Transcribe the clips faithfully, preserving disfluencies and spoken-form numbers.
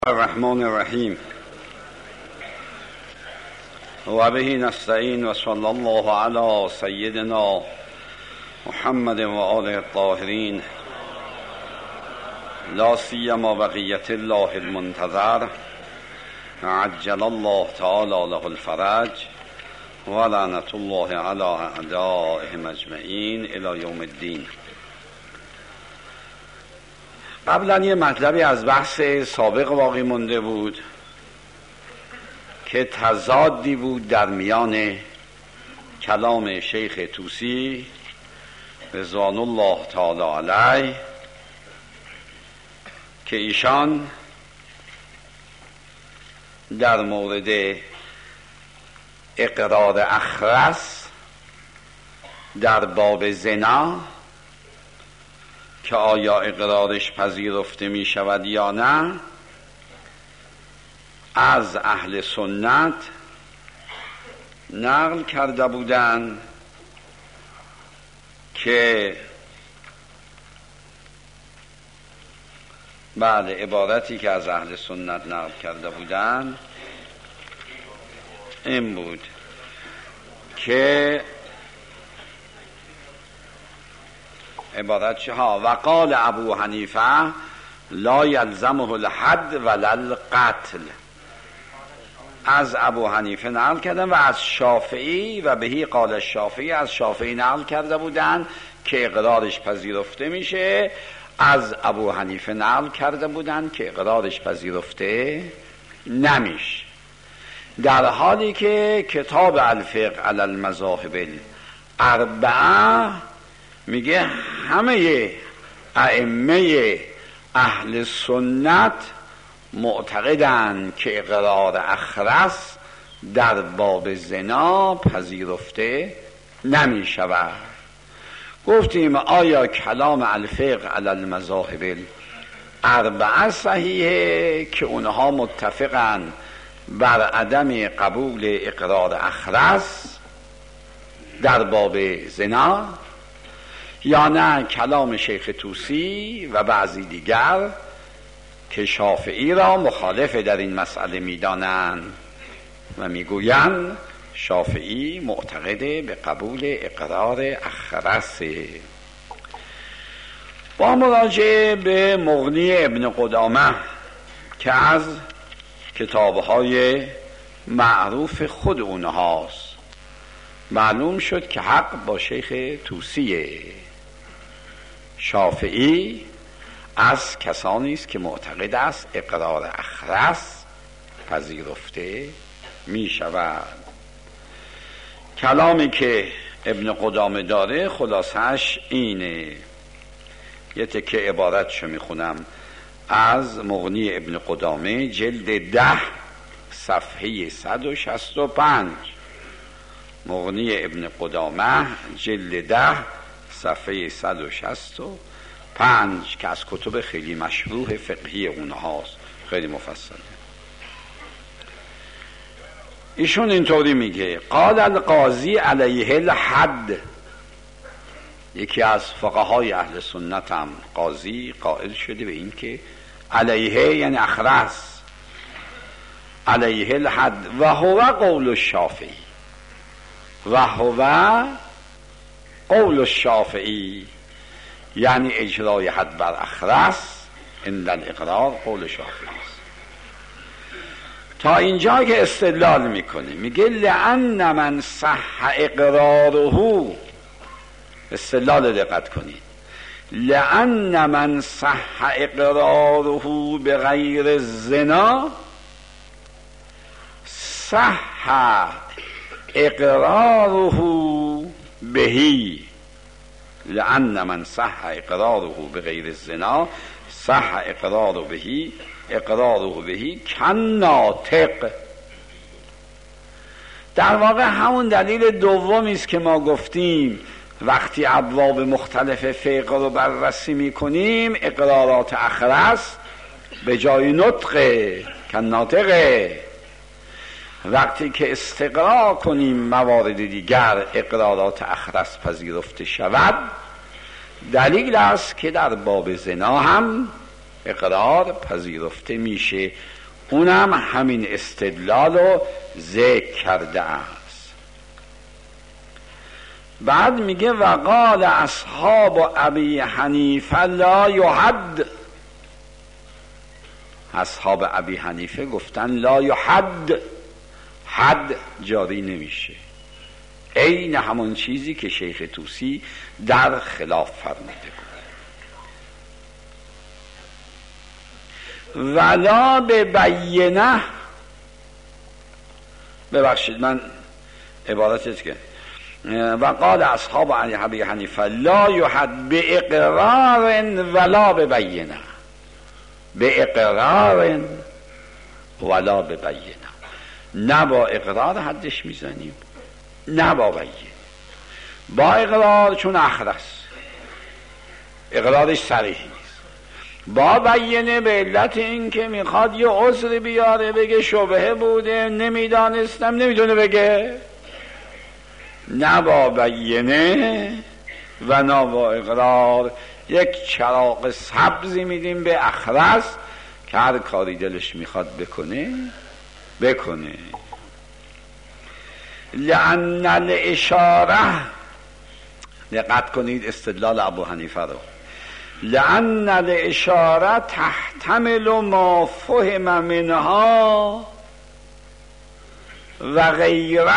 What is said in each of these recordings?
الرحمن الرحیم و به نستعین و صلی الله علی سیدنا محمد و آله الطاهرین لا سیما بقیت الله المنتظر عجل الله تعالی له الفرج و لعنت الله علی اعدائهم اجمعین الی یوم الدین. قبلا یه مطلبی از بحث سابق باقی مونده بود که تضادی بود در میان کلام شیخ طوسی رضوان الله تعالی علیه که ایشان در مورد اقرار اخرس در باب زنا که آیا اقرارش پذیرفته می شود یا نه از اهل سنت نقل کرده بودند که بعد عبارتی که از اهل سنت نقل کرده بودند این بود که عبارت چه ها و قال ابو حنیفه لا یلزمه الحد ولا القتل. از ابو حنیفه نقل کردن و از شافعی و بهی قال الشافعی از شافعی نقل کرده بودن که اقرارش پذیرفته میشه. از ابو حنیفه نقل کرده بودن که اقرارش پذیرفته نمیشه، در حالی که کتاب الفقه علی المذاهب الاربعه میگه همه ائمه اهل سنت معتقدند که اقرار اخرس در باب زنا پذیرفته نمی شود. گفتیم آیا کلام الفقه علی المذاهب الاربعه صحیحه که اونها متفقن بر عدم قبول اقرار اخرس در باب زنا، یا نه کلام شیخ طوسی و بعضی دیگر که شافعی را مخالف در این مسئله میدانند و میگویند شافعی معتقد به قبول اقرار اخرس. با مراجعه به مغنی ابن قدامه که از کتابهای معروف خود اونهاست معلوم شد که حق با شیخ طوسیه. شافعی از کسانی است که معتقد است اقرار اخرس پذیرفته می شود. کلامی که ابن قدامه داره خلاصش اینه. یه تکه عبارتشو می خونم از مغنی ابن قدامه جلد ده صفحه صد و شصت و پنج. مغنی ابن قدامه جلد ده صفحه صد و شصت و پنج که از کتب خیلی مشروح فقهی اونهاست، خیلی مفصله. ایشون اینطوری میگه قال القاضی علیه الحد. یکی از فقهای اهل سنت هم قاضی قائل شده به این که علیه یعنی اخرس، علیه الحد و هو قول الشافعی و هو قول الشافعی، یعنی اجرای حد بر اخرس عند الاقرار قول شافعی است. تا اینجا که استدلال میکنه میگه لأن من صح اقراره، استدلال دقت کنید، لأن من صح اقراره بغیر الزنا صح اقراره بهی، لأن من صح اقراره بغیر الزنا صح اقراره بهی اقراره بهی کن ناطق. در واقع همون دلیل دومی است که ما گفتیم وقتی ابواب مختلف فقه رو بررسی میکنیم اقرارات اخرس به جای نطق کن ناطقه، وقتی که استقرار کنیم موارد دیگر اقرارات اخرس پذیرفته شود. دلیل است که در باب زنا هم اقرار پذیرفته میشه. اونم همین استدلال رو ذکر کرده است. بعد میگه وقال اصحاب ابی حنیفه لا یحد، اصحاب ابی حنیفه گفتن لا یحد، حد جاری نمیشه، عین همون چیزی که شیخ طوسی در خلاف فرموده بود. ولا به بینه، ببخشید من عبارتت که وقال اصحاب ابی حنیفه لا یحد به اقرار ولا به بینه، به اقرار ولا به بینه، نه با اقرار حدش میزنیم نه با بینه. با اقرار چون اخرس اقرارش صریح نیست، با بینه به علت این که میخواد یه عذر بیاره، بگه شبهه بوده نمیدانستم، نمیدونه بگه. نه با بینه و نه با اقرار، یک چراغ سبزی میدیم به اخرس که هر کاری دلش میخواد بکنه بکنه. لأن الاشاره، دقت کنید استدلال ابو حنیفه رو، لأن الاشاره تحتمل ما فهم منها و غیره.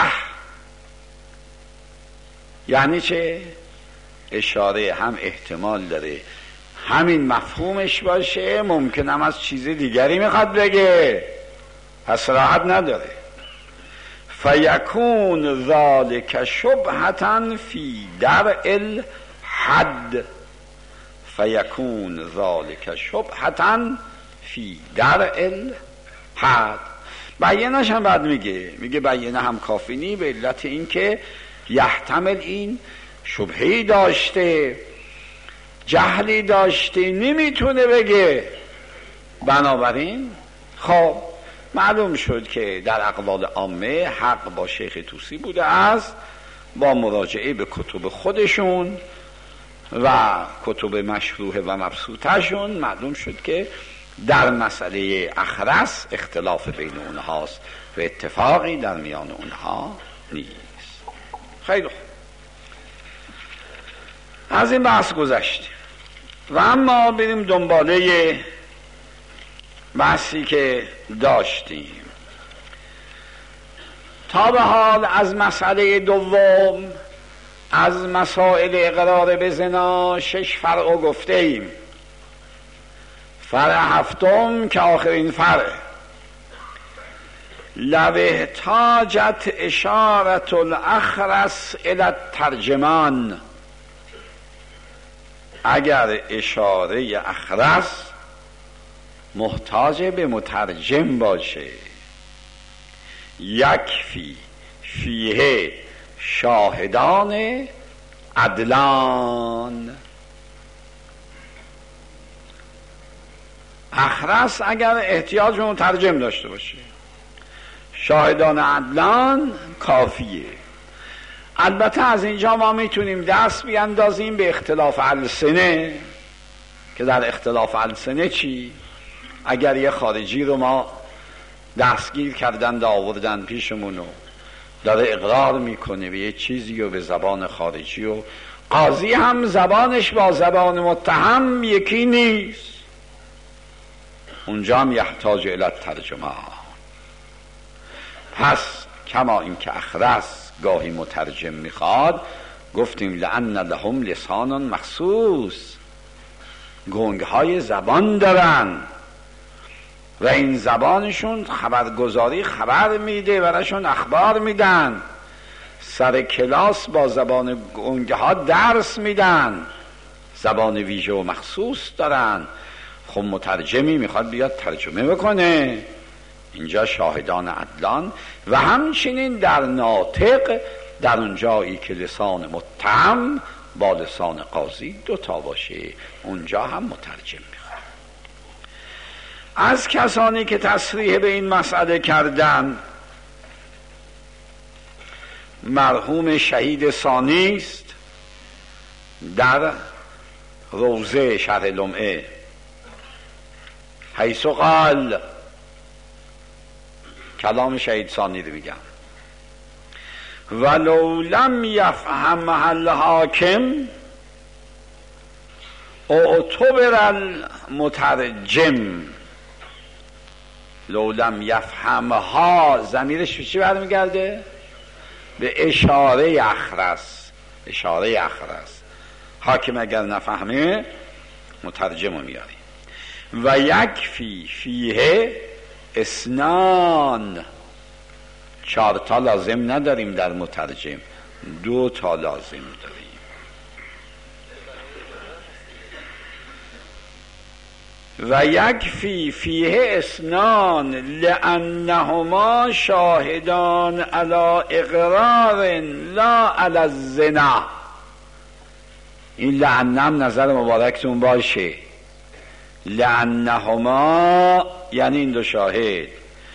یعنی چه؟ اشاره هم احتمال داره همین مفهومش باشه، ممکن هم از چیز دیگری میخواد بگه، پس راحت نداره. فیکون ذالک شبهة فی درء الحد، فیکون ذالک شبهة فی درء الحد. بیانش هم بعد میگه میگه بیانه هم کافی نی، به علت این که یحتمل این شبهی داشته، جهلی داشته، نمیتونه بگه. بنابراین خب معلوم شد که در اقوال عامه حق با شیخ طوسی بوده است. با مراجعه به کتب خودشون و کتب مشروح و مبسوطشون معلوم شد که در مسئله اخرس اختلاف بین اونهاست و اتفاقی در میان اونها نیست. خیلی خوب، از این بحث گذشتیم و اما بریم دنباله بحثی که داشتیم. تا به حال از مسئله دوم، از مسائل اقرار به زنا، شش فرع گفته ایم. فرع هفتم که آخرین فرع، لو احتاجت اشارت الاخرس الی الترجمان، اگر اشاره اخرس محتاج به مترجم باشه، یکفی فیه شاهدان عدلان. اخرس اگر احتیاج به مترجم داشته باشه، شاهدان عدلان کافیه. البته از اینجا ما میتونیم دست بیاندازیم به اختلاف السنه، که در اختلاف السنه چی؟ اگر یه خارجی رو ما دستگیر کردن و آوردن پیشمونو، داره اقرار میکنه به یه چیزی و به زبان خارجی و قاضی هم زبانش با زبان متهم یکی نیست، اونجا هم یحتاج الی الترجمه. پس کما این که اخرس گاهی مترجم میخواد، گفتیم لأن لهم لسان مخصوص، گنگهای زبان دارن و این زبانشون خبرگزاری خبر میده، براشون اخبار میدن، سر کلاس با زبان گنگها درس میدن، زبان ویژه و مخصوص دارن. خب مترجمی میخواد بیاد ترجمه بکنه، اینجا شاهدان عدلان. و همچنین در ناطق، در اون جایی که لسان متهم با لسان قاضی دوتا باشه، اونجا هم مترجم میخواد. از کسانی که تصریح به این مسئله کردن، مرحوم شهید ثانی است در روضه شرح لمعه حیث قال، کلام شهید ثانی رو میگم، ولو لم یفهم الحاکم اعتبر المترجم. لو لم یفهمها ضمیرش به چی برمیگرده؟ به اشاره اخرس. اشاره اخرس. حاکم اگر نفهمه مترجم رو میاری. و یکفی فیه اسنان، چهار تا لازم نداریم در مترجم، دو تا لازم داریم. و یکفی فیه اسنان لانهما شاهدان علی اقرار لا علی الزنا. این لعنم نظر مبارکتون باشه. لانهما یعنی این دو شاهد،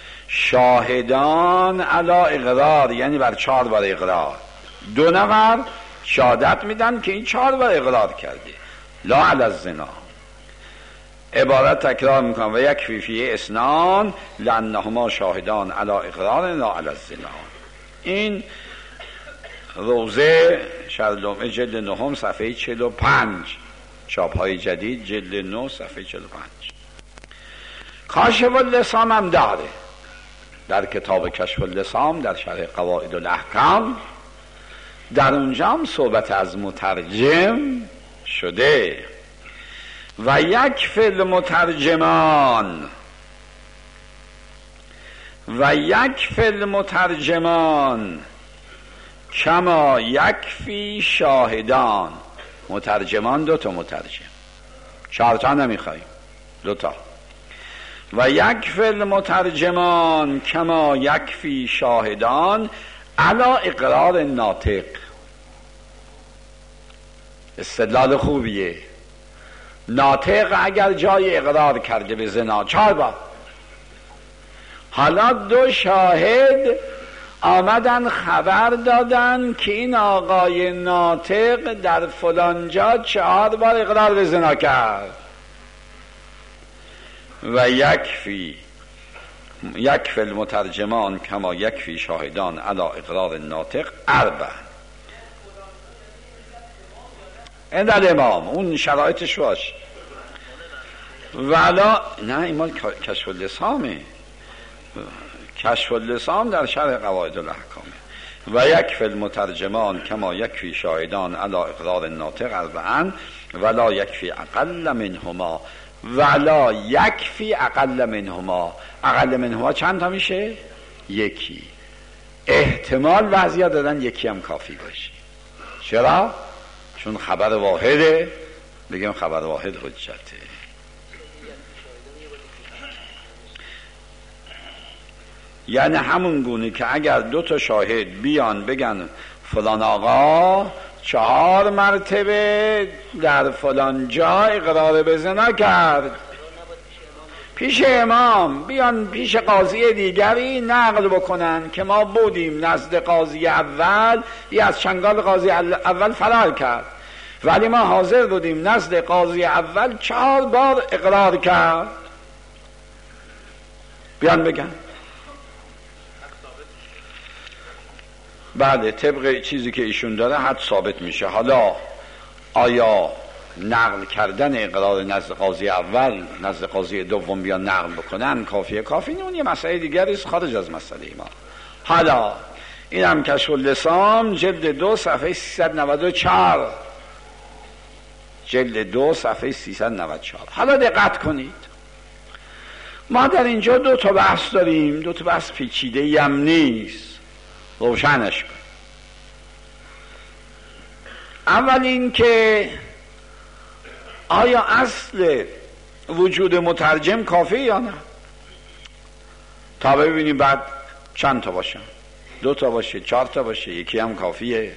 شاهدان علی اقرار یعنی بر چهار بار اقرار، دو نفر شهادت میدن که این چهار بار اقرار کرده، لا علی الزنا. عبارت تکرار میکنم، و یک فیفیه اسنان لانهما شاهدان علی اقرار لا علی الزنا. این روزه شرلومه جلد نهم صفحه چهل و پنج، چاپ های جدید جلد نه صفحه چهل و پنج. کاشف اللسام هم داره در کتاب کشف اللسام در شرح قواعد الاحکام، در اونجا هم صحبت از مترجم شده. و یک فل مترجمان و یک فل مترجمان کما یکفی شاهدان. مترجمان دو تا مترجم، چهار تا نمیخوایم، دو تا. و یک فل مترجمان کما یکفی شاهدان علا اقرار ناطق. استدلال خوبیه. ناطق اگر جای اقرار کرده به زنا چهار بار، حالا دو شاهد آمدن خبر دادن که این آقای ناطق در فلان جا چهار بار اقرار به زنا کرد. و یکفی یکفی المترجمان کما یکفی شاهدان علی اقرار ناطق اربع. این در امام اون شرایطش باش. ولا نه این مال کشف اللسامه، کشف اللسام در شرح قواعد الاحکامه. و یکفی المترجمان کما یکفی شاهدان علی اقرار ناطق اربعا ولا یکفی اقل منهما. ولا یکفی اقل منهما. اقل منهما چند تا میشه؟ یکی. احتمال وضعیت دادن یکی هم کافی باشه. چرا؟ چون خبر واحده، بگیم خبر واحد حجته. یعنی همون گونه که اگر دو تا شاهد بیان بگن فلان آقا چهار مرتبه در فلان جا اقرار به زنا کرد، پیش امام بیان پیش قاضی دیگری نقل بکنن که ما بودیم نزد قاضی اول، یه از چنگال قاضی اول فرار کرد، ولی ما حاضر بودیم نزد قاضی اول چهار بار اقرار کرد. بیان بگن بله طبق چیزی که ایشون داره حد ثابت میشه. حالا آیا نقل کردن اقرار نزد قاضی اول نزد قاضی دوم بیان نقل بکنن کافیه؟ کافی نه، اون یه مسئله دیگری است خارج از مسئله ما. حالا این هم کشف اللسام جلد دو صفحه سیصد و نود و چهار، جلد دو صفحه سیصد و نود و چهار. حالا دقت کنید، ما در اینجا دو تا بحث داریم، دو تا بحث پیچیده‌ای هم نیست، روشنش کن. اول این که آیا اصل وجود مترجم کافی یا نه، تا ببینیم بعد چند تا باشن، دو تا باشه، چهار تا باشه، یکی هم کافیه.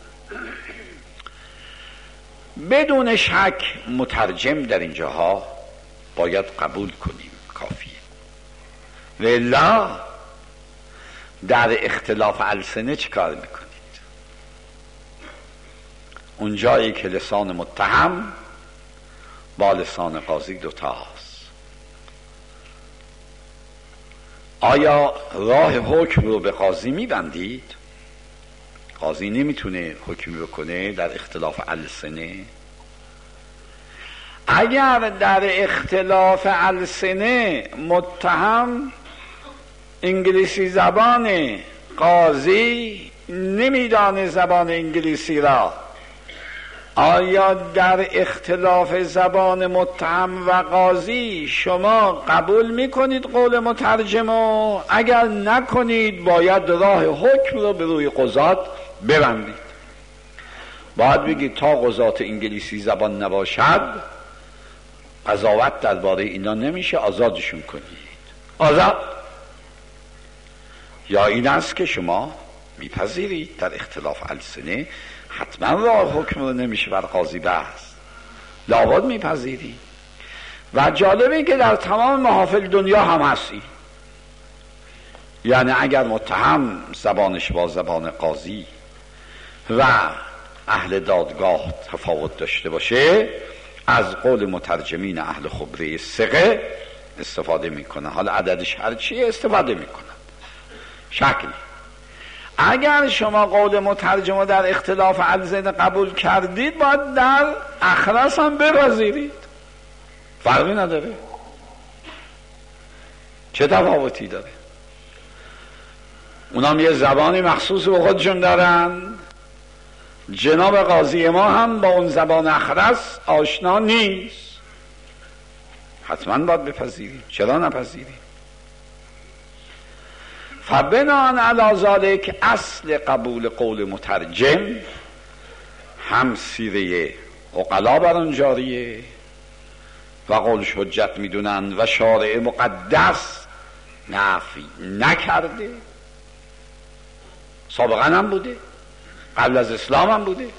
بدون شک مترجم در اینجاها باید قبول کنیم کافیه. والله در اختلاف السنه چی کار میکنید؟ اون جایی که لسان متهم با لسان قاضی دوتاست، آیا راه حکم رو به قاضی میبندید؟ قاضی نمیتونه حکمی بکنه در اختلاف السنه. اگر در اختلاف السنه متهم انگلیسی زبان، قاضی نمیدانه زبان انگلیسی را، آیا در اختلاف زبان متهم و قاضی شما قبول میکنید قول مترجمو؟ اگر نکنید باید راه حکم رو به روی قضات ببندید. باید بگید تا قضات انگلیسی زبان نباشد قضاوت درباره اینا نمیشه، آزادشون کنید. آزاد. یا این است که شما میپذیرید در اختلاف السنه حتما راه حکم رو نمیشه بر قاضی بحث، لابد میپذیرید. و جالبه که در تمام محافل دنیا هم هستی. یعنی اگر متهم زبانش با زبان قاضی و اهل دادگاه تفاوت داشته باشه، از قول مترجمین اهل خبره ثقه استفاده میکنه. حالا عددش هر چیه استفاده میکنه. شکلی اگر شما قول مترجم در اختلاف السنه قبول کردید، باید در اخرس هم بپذیرید. فرقی نداره. چه تفاوتی داره؟ اونام یه زبانی مخصوص به خودشون دارن. جناب قاضی ما هم با اون زبان اخرس آشنا نیست. حتما باید بپذیرید. چرا نپذیرید؟ فبنان علی ذالک اصل قبول قول مترجم هم سیره عقلا بر آن جاریه و قولش حجت میدونن و شارع مقدس نفی نکرده. سابقا هم بوده، قبل از اسلام هم بوده.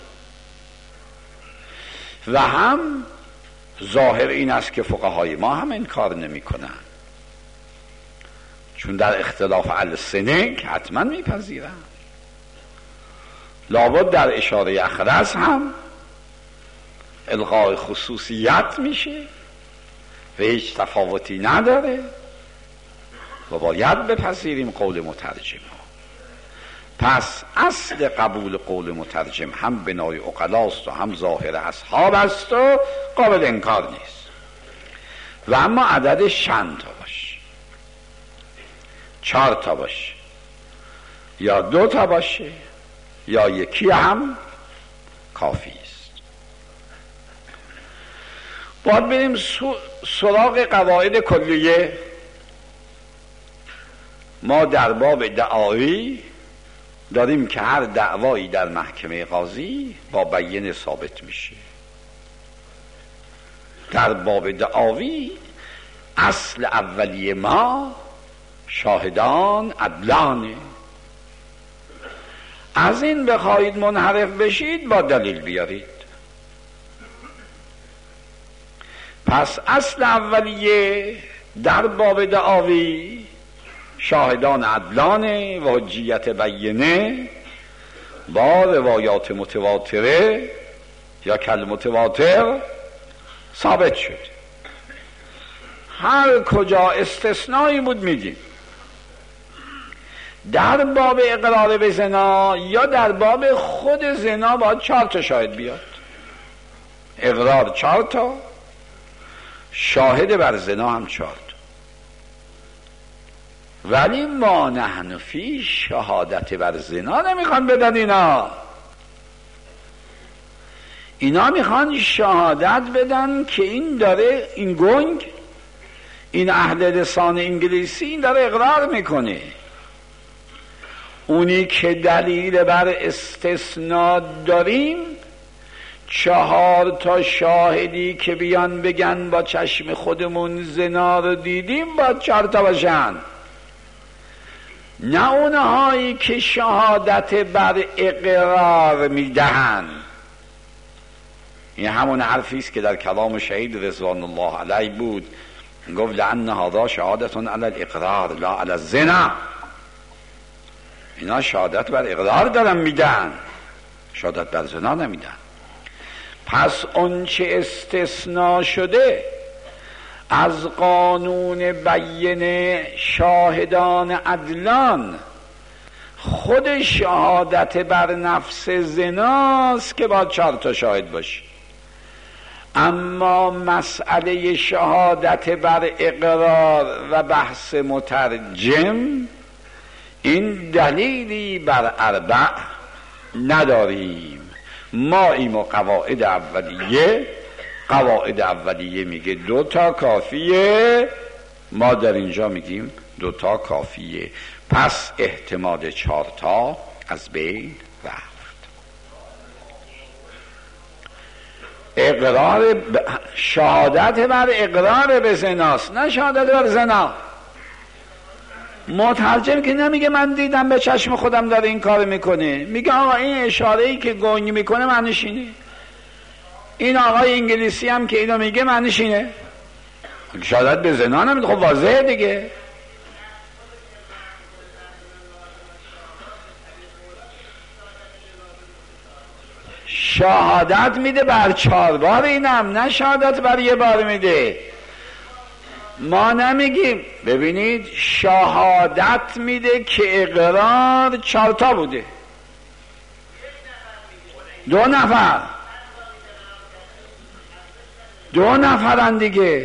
و هم ظاهر این است که فقهای ما هم انکار نمی کنن، چون در اختلاف السنه که حتما میپذیرن. لابد در اشاره اخرس هم الغای خصوصیت میشه و هیچ تفاوتی نداره و باید بپذیریم قول مترجم. پس اصل قبول قول مترجم هم بنای عقلاست و هم ظاهر اصحاب است و قابل انکار نیست. و اما عددش چند تا باشه؟ چهار تا باشه یا دو تا باشه یا یکی هم کافی است. باید بریم سراغ قواعد کلیه. ما در باب دعاوی داریم که هر دعوایی در محکمه قاضی با بیینه ثابت میشه. در باب دعاوی اصل اولیه ما شاهدان عدلانه. از این بخواهید منحرف بشید با دلیل بیارید. پس اصل اولیه در باب دعاوی شاهدان عدلانه و حجیت بیینه با روایات متواتره یا کل متواتر ثابت شد. هر کجا استثنایی بود میگیم. در باب اقرار به زنا یا در باب خود زنا باید چهار تا شاهد بیاد. اقرار چهار تا، شاهد بر زنا هم چهار تا. ولی ما نحن فی شهادت بر زنا نمیخوان بدن. اینا اینا میخوان شهادت بدن که این داره، این گنگ، این اهل لسان انگلیسی این داره اقرار میکنه. اونی که دلیل بر استثناء داریم چهار تا شاهدی که بیان بگن با چشم خودمون زنا رو دیدیم باید چهار تا باشن، نه اونهایی که شهادت بر اقرار میدهن. این همون حرفیست که در کلام شهید رضوان الله علیه بود، گفت لأن هذا شهادتون علی الاقرار لا علی الزنا. اینا شهادت بر اقرار دارن میدن، شهادت بر زنا نمیدن. پس اون چه استثناء شده از قانون بیین شاهدان عدلان خود شهادت بر نفس زناست که باید چهار تا شاهد باشه، اما مسئله شهادت بر اقرار و بحث مترجم این دلیلی بر اربع نداریم. ما این و قواعد اولیه قواعد اولیه میگه دو تا کافیه، ما در اینجا میگیم دو تا کافیه، پس احتمال چهار تا از بین رفت. اقرار ب... شهادت بر اقرار به زناست، نه شهادت بر زنا. مترجم که نمیگه من دیدم به چشم خودم داره این کار میکنه، میگه آقا این اشاره‌ای که گنگ میکنه معنیش اینه، این آقای انگلیسی هم که اینو میگه معنیش اینه. شهادت به زنا نمیده، خب واضحه دیگه. شهادت میده بر چهار بار، اینم نه شهادت بر یه بار میده. ما نمیگیم، ببینید شهادت میده که اقرار چهار تا بوده، دو نفر دو نفرن دیگه.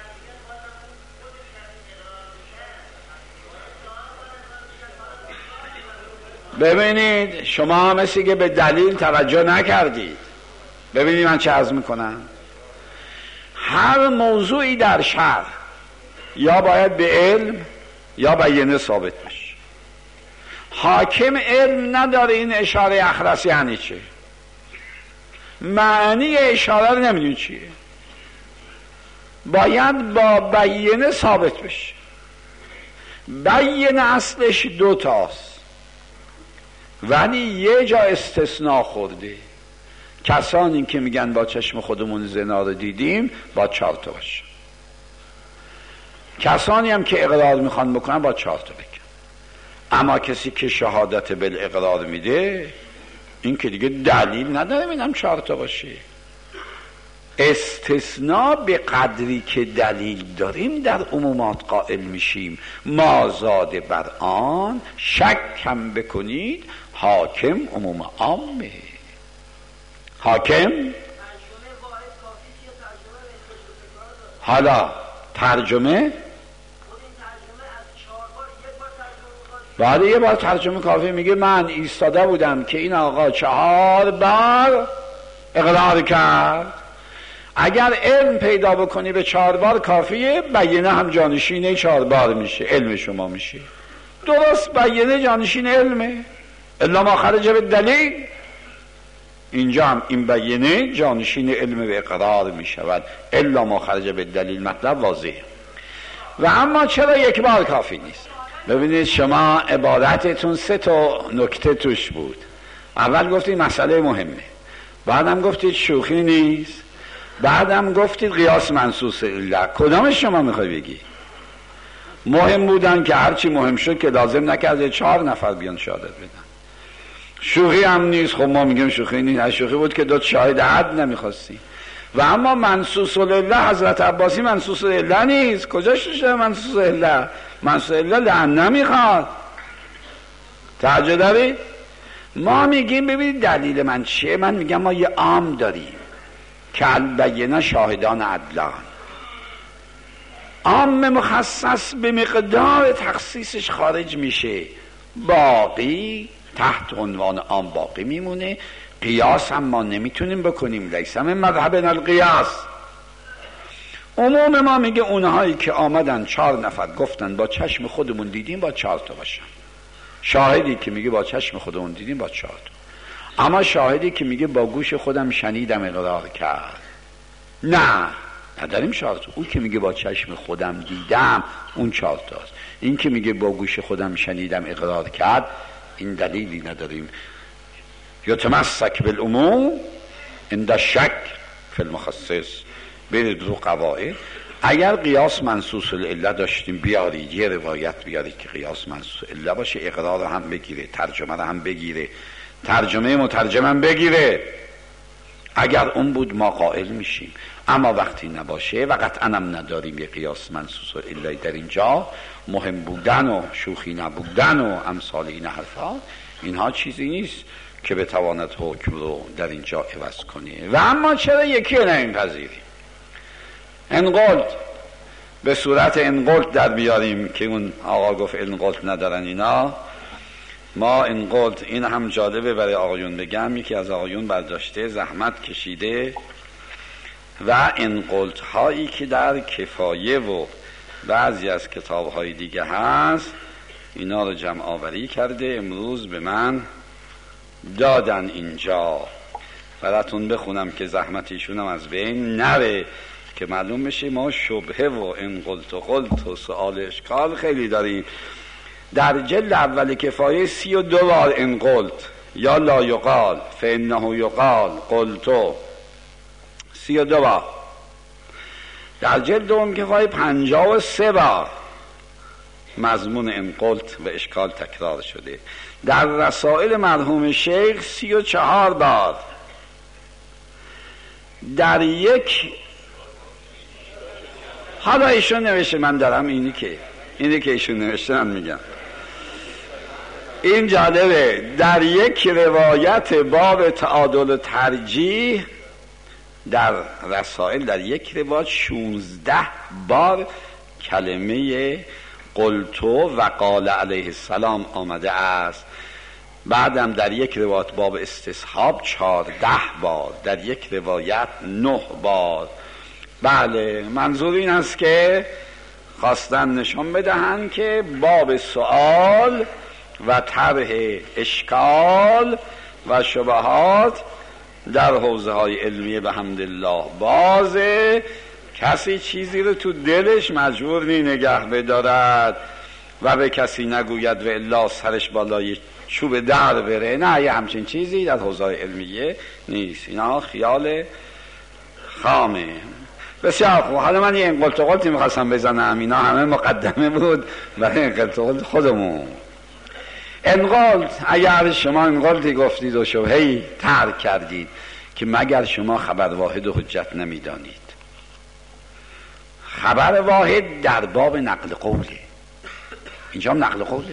ببینید شما مثل که به دلیل توجه نکردید. ببینید من چه عرض میکنم، هر موضوعی در شرع یا باید به علم یا بیانه ثابت بشه. حاکم علم نداره این اشاره اخرس یعنی چه، معنی اشاره رو نمیدون چیه، باید با بیانه ثابت بشه. بیانه اصلش دو تاست ولی یه جا استثناء خورده. کسانی که میگن با چشم خودمون زنا رو دیدیم با چهار تا باشه، کسانی هم که اقرار میخوان بکنن با چهار تا بگن. اما کسی که شهادت بالاقرار میده این که دیگه دلیل نداره میدم چهار تا باشه. استثناء به قدری که دلیل داریم در عمومات قائل میشیم. ما زاده بر آن شک هم بکنید حاکم عموم عامه. حاکم حالا ترجمه بعد یه بار ترجمه کافی. میگه من ایستاده بودم که این آقا چهار بار اقرار کرد. اگر علم پیدا بکنی به چهار بار کافیه، بیانه هم جانشین چهار بار میشه، علم شما میشه. درست بیانه جانشین علمه، الا ما خرج به دلیل. اینجا هم این بیانه جانشین علم به اقرار میشود، الا ما خرج به دلیل. مطلب واضحه. و اما چرا یک بار کافی نیست؟ ببینید شما عبارتتون سه تا نکته توش بود. اول گفتید مسئله مهمه، بعدم گفتید شوخی نیست، بعدم گفتید قیاس منصوص الا. کدامش شما میخوای بگی؟ مهم بودن که هرچی مهم شد که لازم نکرده چهار نفر بیان شهادت بدن. شوخی هم نیست، خب ما میگیم شوخی نیست. شوخی بود که دو شاهد حد نمیخواستی. و اما منصوص الا حضرت عباسی منصوص الا نیست. کجاش شده منصوص الا؟ منصوص الا لعن نمیخواد. توجه دارید؟ ما میگیم ببینید دلیل من چیه. من میگم ما یه عام داریم که البینه شاهدان عدلان. عام مخصص به مقدار تخصیصش خارج میشه، باقی تحت عنوان عام باقی میمونه. قیاس هم ما نمیتونیم بکنیم، لیس من مذهبنا القیاس. عموم ما میگه اونهایی که آمدن چهار نفر گفتن با چشم خودمون دیدیم با چهار تا باشن. شاهدی که میگه با چشم خودمون دیدیم با چهار تا. اما شاهدی که میگه با گوش خودم شنیدم اقرار کرد، نه نداریم چهار تا. اون که میگه با چشم خودم دیدم اون چهار تاست. این که میگه با گوش خودم شنیدم اقرار کرد این دلیلی نداریم. یتمسک بالعموم عند شک فی المخصص. برید رو قواعد. اگر قیاس منصوص الا داشتیم بیارید یه روایت بیارید که قیاس منصوص الا باشه، اقرار هم بگیره، ترجمه رو هم بگیره، ترجمه مترجم هم بگیره. اگر اون بود ما قائل میشیم، اما وقتی نباشه و قطعا هم نداریم یه قیاس منصوص و الا در اینجا مهم بودن و شوخی نبودن و امثال این حرفا، اینها چیزی نیست که بتواند حکم رو در اینجا عوض کنه. و اما چرا یکی رو نمیپذیریم؟ انقلت به صورت انقلت در بیاریم که اون آقا گفت انقلت ندارن اینا. ما انقلت، این هم جالبه برای آقایون بگم، یکی از آقایون برداشته زحمت کشیده و انقلت هایی که در کفایه و بعضی از کتاب های دیگه هست اینا رو جمع آوری کرده، امروز به من دادن اینجا براتون بخونم که زحمتیشون هم از بین نره، که معلوم بشه ما شبهه و انقلت و قلت و سؤال اشکال خیلی داریم. در جلد اول کفایه سی و دو بار انقلت یا لا یقال فانه یقال قلتو، سی و دو بار. در جلد دوم کفایه پنجاه و سه بار مضمون انقلت و اشکال تکرار شده. در رسائل مرحوم شیخ سی و چهار بار. در یک حالا ایشون نوشته، من دارم اینی که اینی که ایشون نوشته من میگم. این جالبه، در یک روایت باب تعادل و ترجیح در رسائل در یک روایت شونزده بار کلمه قلتو و قال علیه السلام آمده است. بعدم در یک روایت باب استصحاب چهارده بار، در یک روایت نه بار. بله، منظور این است که خواستن نشان بدهند که باب سؤال و طرح اشکال و شبهات در حوزه های علمیه به حمدالله بازه. کسی چیزی رو تو دلش مجبور نی نگه بدارد و به کسی نگوید و الا سرش بالای چوب در بره. نه، یه همچین چیزی در حوزه های علمیه نیست. اینا خیال خامه. بسیار خوب، حالا من یه انقلت و قلتی میخواستم بزنم، اینا همه مقدمه بود برای انقلت و قلت خودمون. انقلت، اگر شما انقلتی گفتید و شبهه‌ای ترک کردید که مگر شما خبر واحد و حجت نمیدانید. خبر واحد در باب نقل قوله، اینجا هم نقل قوله.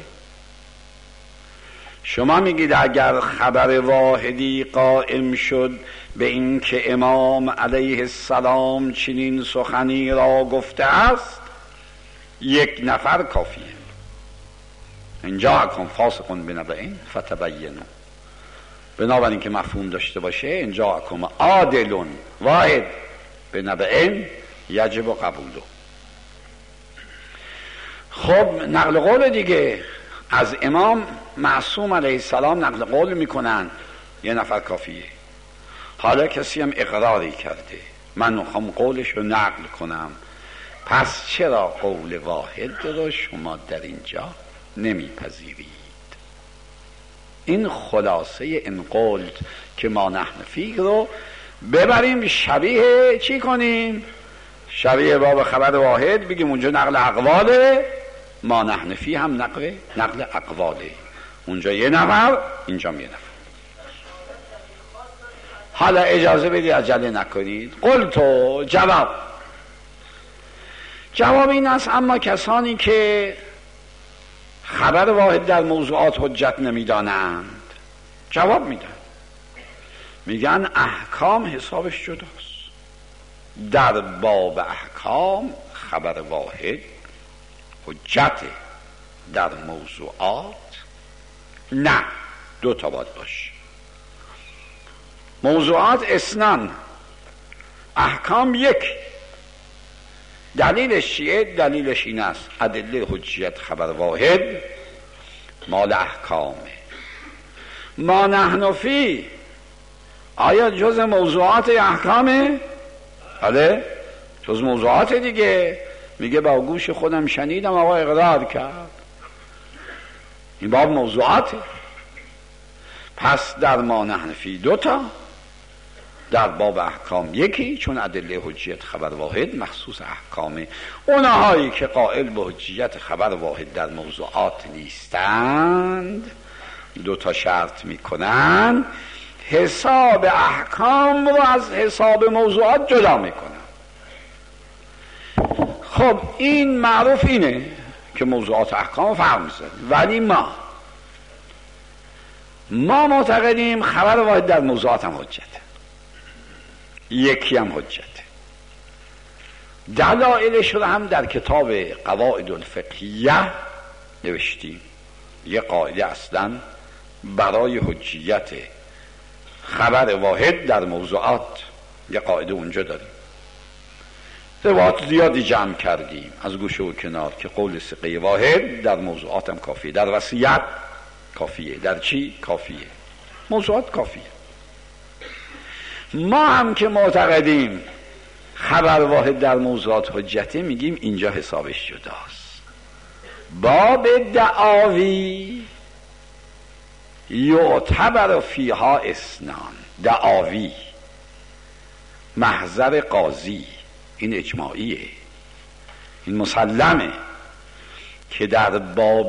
شما میگید اگر خبر واحدی قائم شد به این که امام علیه السلام چنین سخنی را گفته است، یک نفر کافیه. اینجا کن فاسقون بنبئین فتبینوا، بنابراین که مفهوم داشته باشه اینجا کن عادلون واحد بنبئین یجب قبولو. خب نقل قول دیگه از امام معصوم علیه السلام نقل قول میکنن، یه نفر کافیه. حالا کسی هم اقراری کرده من میخوام قولش رو نقل کنم، پس چرا قول واحد رو شما در اینجا نمیپذیرید؟ این خلاصه این قول که ما نحن فیه رو ببریم شبیه چی کنیم؟ شبیه باب خبر واحد بگیم اونجا نقل اقواله، ما نحن فیه هم نقل نقل اقواله. اونجا یه نفر، اینجا یه نفر. حالا اجازه بدید عجله نکنید. قلتو، جواب جواب این است اما کسانی که خبر واحد در موضوعات حجت نمیدانند جواب میدن، میگن احکام حسابش جداست. در باب احکام خبر واحد حجت، در موضوعات نه، دو تا باید باشه. موضوعات اسنان، احکام یک. دلیلش چیه؟ دلیلش این است ادله حجیت خبر واحد مال احکامه. ما نحن فی آیا جز موضوعات احکامه؟ بله جز موضوعات دیگه. میگه با گوش خودم شنیدم آقا اقرار کرد، این باب موضوعاته. پس در ما نحن فی دوتا، در باب احکام یکی، چون ادله حجیت خبر واحد مخصوص احکامه. اونهایی که قائل به حجیت خبر واحد در موضوعات نیستند دو تا شرط میکنن. حساب احکام رو از حساب موضوعات جدا میکنم. خب این معروف اینه که موضوعات احکام فرق میزنه، ولی ما ما معتقدیم خبر واحد در موضوعات هم حجته، یکی هم حجته. دلایلش رو هم در کتاب قواعد الفقهیه نوشتیم. یه قاعده اصلا برای حجیت خبر واحد در موضوعات، یه قاعده اونجا داریم. روایات زیادی جمع کردیم از گوشه و کنار که قول ثقه واحد در موضوعات هم کافیه، در وصیت کافیه، در چی کافیه، موضوعات کافیه. ما هم که معتقدیم خبر واحد در موضوعات حجته، میگیم اینجا حسابش جداست. باب دعاوی یعتبر فیها اسنان، دعاوی محضر قاضی، این اجماعیه، این مسلمه که در باب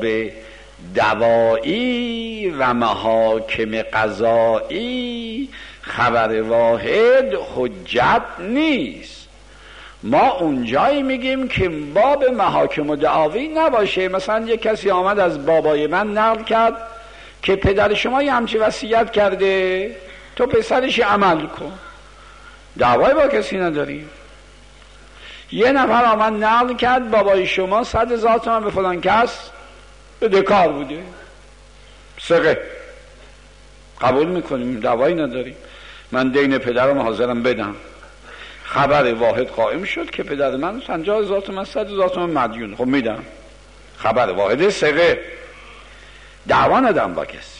دوایی و محاکم قضایی خبر واحد حجت نیست. ما اونجایی میگیم که باب محاکم و دعاوی نباشه. مثلا یک کسی آمد از بابای من نقل کرد که پدر شما یه همچی وصیت کرده، تو پسرش عمل کن، دعوای با کسی نداریم. یه نفر آمد نقل کرد بابای شما صد هزار تومان به فلان کس بدهکار بوده، ثقه، قبول میکنیم، دعوایی نداریم، من دین پدرم حاضرم بدم. خبر واحد قائم شد که پدر من پنجاه هزار تومان صد هزار تومان مدیون، خب میدم. خبر واحد ثقه، دعوا ندارم با کسی.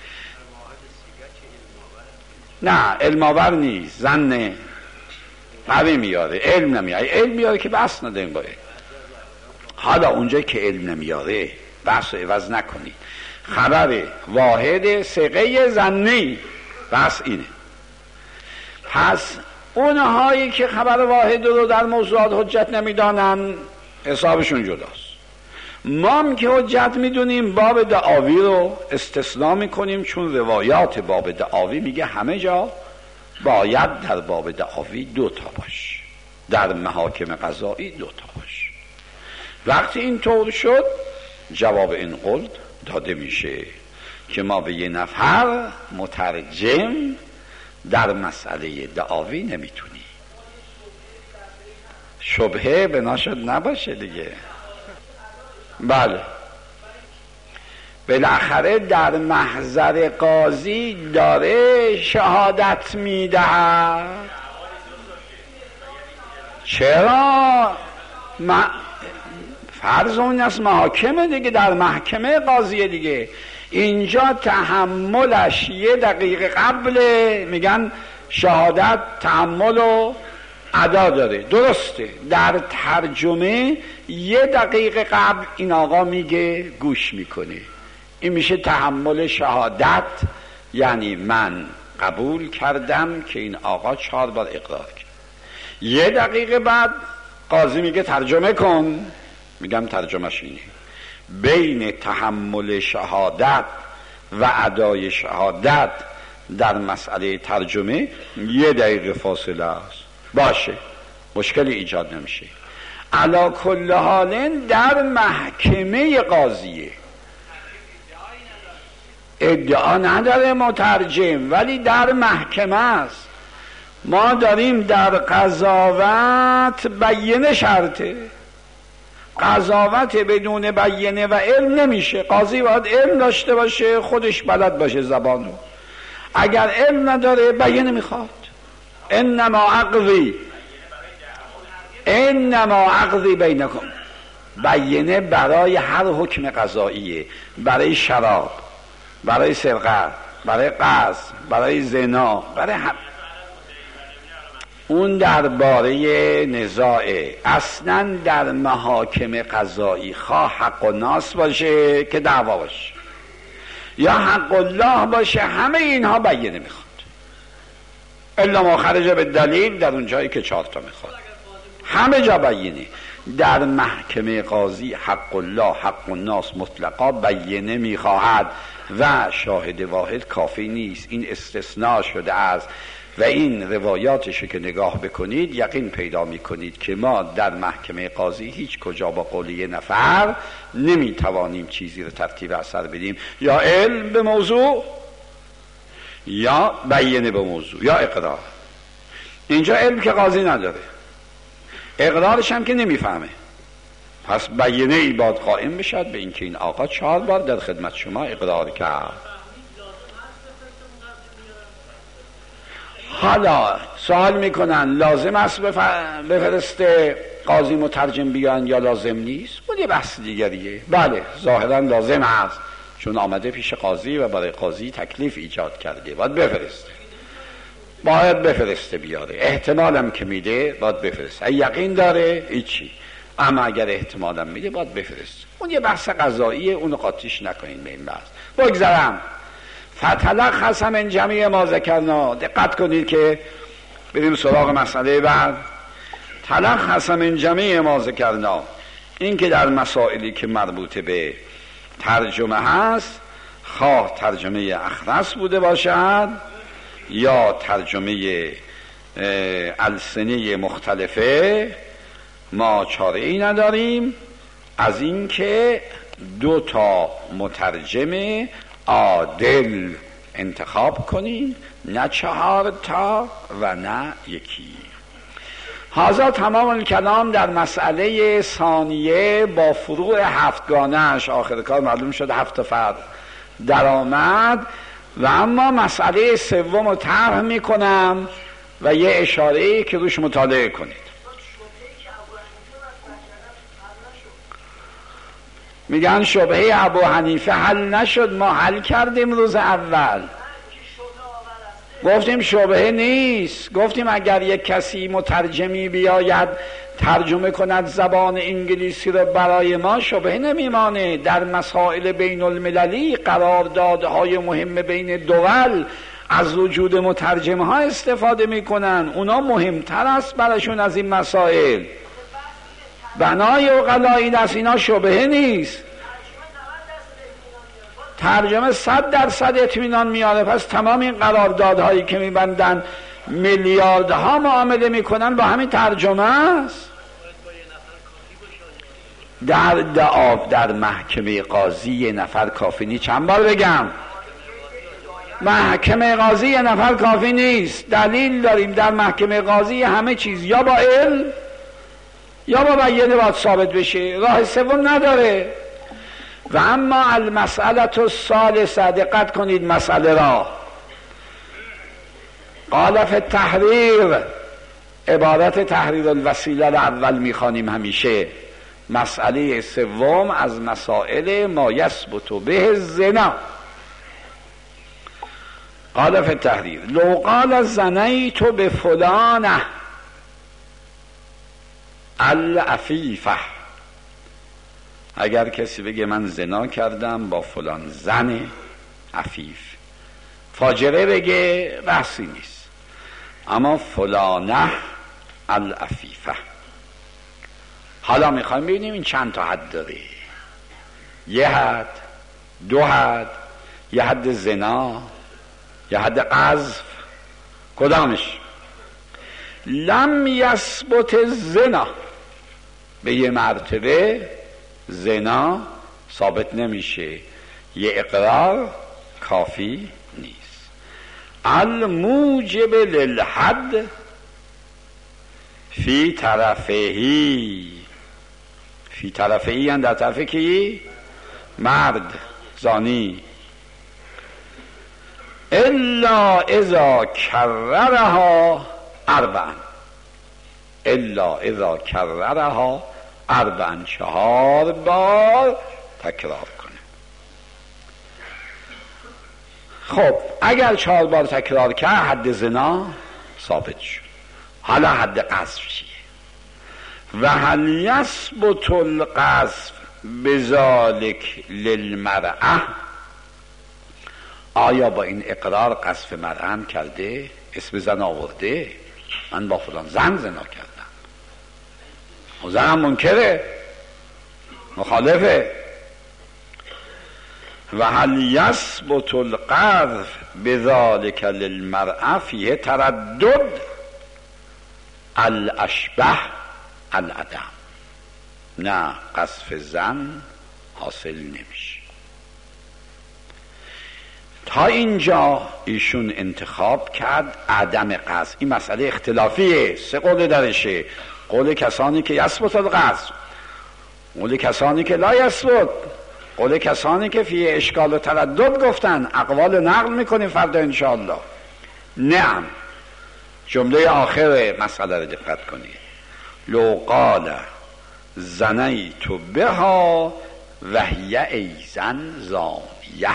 نه علم آور نیست، زنه قوی میاره، علم نمیاره. علم میاره که بحث نداریم با علم. حالا اونجا که علم نمیاره بحث رو عوض نکنید. خبر واحد ثقه زنی، بحث اینه. پس اونهایی که خبر واحد رو در موضوعات حجت نمیدانن حسابشون جداست. ما هم که حجت میدونیم باب دعاوی رو استثناء میکنیم، چون روایات باب دعاوی میگه همه جا باید در باب دعاوی دو تا باش، در محاکم قضایی دو تا باش. وقتی این طور شد جواب این قول داده میشه که ما به یه نفر مترجم در مسئله دعاوی نمیتونی. شبهه بنا شد نباشه دیگه. بله بالاخره در محضر قاضی داره شهادت میدهد. چرا؟ ما فرض اون است محاکمه دیگه، در محکمه قاضیه دیگه. اینجا تحملش یه دقیقه قبل میگن شهادت تحمل و ادا داره، درسته. در ترجمه یه دقیقه قبل این آقا میگه گوش میکنه، این میشه تحمل شهادت، یعنی من قبول کردم که این آقا چهار بار اقرار کرد. یه دقیقه بعد قاضی میگه ترجمه کن، میگم ترجمهش اینه، بین تحمل شهادت و ادای شهادت در مسئله ترجمه یه دقیقه فاصله است، باشه مشکلی ایجاد نمیشه. علا کل حال در محکمه قاضیه، ادعا نداره مترجم، ولی در محکمه است. ما داریم در قضاوت بیینه شرطه، قضاوت بدون بیینه و علم نمیشه. قاضی باید علم داشته باشه، خودش بلد باشه زبانو. اگر علم نداره بیینه میخواد. انما عقضی انما عقضی بینکم، بیینه برای هر حکم قضاییه، برای شراب، برای سرقت، برای قتل، برای زنا، برای هم. اون درباره نزاعه. اصلا در محاکم قضایی خواه حق و ناس باشه که دعوا باشه یا حق الله باشه، همه اینها بیینه میخواد. الا ما خرج به دلیل، در اون جایی که چهار تا میخواد همه جا بیینه. در محکمه قاضی حق الله حق الناس مطلقا بینه میخواهد و شاهد واحد کافی نیست، این استثناء شده است و این روایاتش که نگاه بکنید یقین پیدا میکنید که ما در محکمه قاضی هیچ کجا با قول یه نفر نمیتوانیم چیزی رو ترتیب اثر بدیم، یا علم به موضوع یا بیانه به موضوع یا اقرار. اینجا علم که قاضی نداره، اقرارش هم که نمیفهمه، پس بیانه ای باید قائم بشد به اینکه این آقا چهار بار در خدمت شما اقرار کرد. حالا سوال میکنن لازم است بفرسته قاضی مترجم بیان یا لازم نیست؟ اون یه بحث دیگریه. بله ظاهرا لازم است، چون آمده پیش قاضی و برای قاضی تکلیف ایجاد کرده، باید بفرسته باید بفرسته بیاره. احتمالم که میده باید بفرسته، یقین داره هیچی، اما اگر احتمالم میده باید بفرسته. اون یه بحث قضاییه، اونو قاطیش نکنین به این بحث. بگذارم فتلخص من جمیع ما ذکرنا. دقت کنید که بریم سراغ مسئله بعد. تلخص من جمیع ما ذکرنا، این که در مسائلی که مربوط به ترجمه هست، خواه ترجمه اخرس بوده باشد یا ترجمه السنه مختلفه، ما چاره ای نداریم از این که دو تا مترجم عادل انتخاب کنین، نه چهار تا و نه یکی. هذا تمام الکلام در مسئله ثانیه با فروع هفتگانش. آخر کار معلوم شد هفت فرد در آمد و اما مسئله سوم رو طرح میکنم و یه اشاره‌ای که روش مطالعه کنید. میگن شبهه ابو حنیفه حل نشد، ما حل کردیم روز اول، گفتیم شبهه نیست، گفتیم اگر یک کسی مترجمی بیاید ترجمه کند زبان انگلیسی رو برای ما شبهه نمیمانه. در مسائل بین المللی قراردادهای مهم بین دول از وجود مترجم ها استفاده میکنن، اونا مهمتر است براشون از این مسائل. بنای عقلایی دست اینا شبهه نیست، ترجمه صد درصد اطمینان میاره. پس تمام این قراردادهایی که میبندن میلیاردها معامله میکنن با همین ترجمه است. در دعا در محکمه قاضی یه نفر کافی نیست. چند بار بگم محکمه قاضی یه نفر کافی نیست. دلیل داریم در محکمه قاضی همه چیز یا با علم یا با بیانه باید ثابت بشه، راه سوم نداره. و اما المسئله الثالثه، دقت کنید مسئله را، قال فی التحریر، عبارت تحریر الوسیله را اول میخوانیم همیشه. مسئله سوم از مسائل ما یثبت به زنا. قال فی التحریر لو قال زنیت بفلانه العفیفه، اگر کسی بگه من زنا کردم با فلان زن عفیف، فاجره بگه بحثی نیست، اما فلانه العفیفه. حالا میخوایم ببینیم این چند تا حد داره، یه حد، دو حد، یه حد زنا، یه حد قذف، کدامش؟ لم یثبت زنا، به یه مرتبه زنا ثابت نمیشه، یه اقرار کافی نیست. الموجب للحد فی طرفهی، فی طرفهی یعنی در طرف کی؟ مرد زانی. الا اذا کررها اربعا، الا اذا کررها اربعا، چهار بار تکرار کنه. خب اگر چهار بار تکرار کرد حد زنا ثابت شد. حالا حد قذف چیه؟ و هل یثبت القذف بذلک للمرأه، آیا با این اقرار قذف مرأه هم کرده؟ اسم زن آورده، من با فلان زن زنا کردم. زنم منکره، مخالفه. و هل یثبت القذف بذلک للمرأة فیه تردد الاشبه العدم. نه، قذف زن حاصل نمیشه. تا اینجا ایشون انتخاب کرد عدم قذف. این مسئله اختلافیه، سه قول درشه. قول کسانی که یثبت القذف، قول کسانی که لا یثبت، قول کسانی که فی اشکال و تردد گفتن. اقوال نقل میکنیم فردا انشاءالله. نعم، جمله آخر مسئله رو دقت کنید. لو قال زنیت بها و هی ایضا زانیه.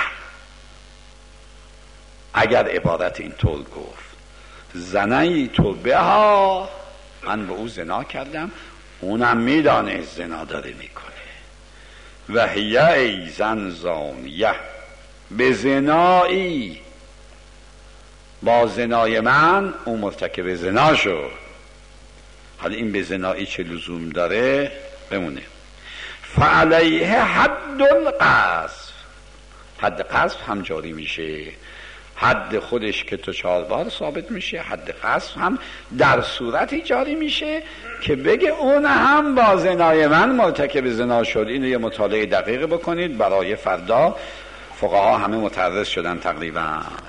اگر عبارت اینطور گفت زنیت بها، من به او زنا کردم، اونم میدانه زنا داره میکنه، و هی ایضا زانیه، به زنایی، با زنای من اون مرتکب زنا شد. حالا این به زنایی چه لزوم داره بمونه. فعلیه حد القذف، حد قذف هم جاری میشه. حد خودش که تو چهار بار ثابت میشه، حد قذف هم در صورتی جاری میشه که بگه اون هم با زنای من مرتکب زنا شد. اینو یه مطالعه دقیق بکنید برای فردا. فقها همه متعرض شدن تقریبا.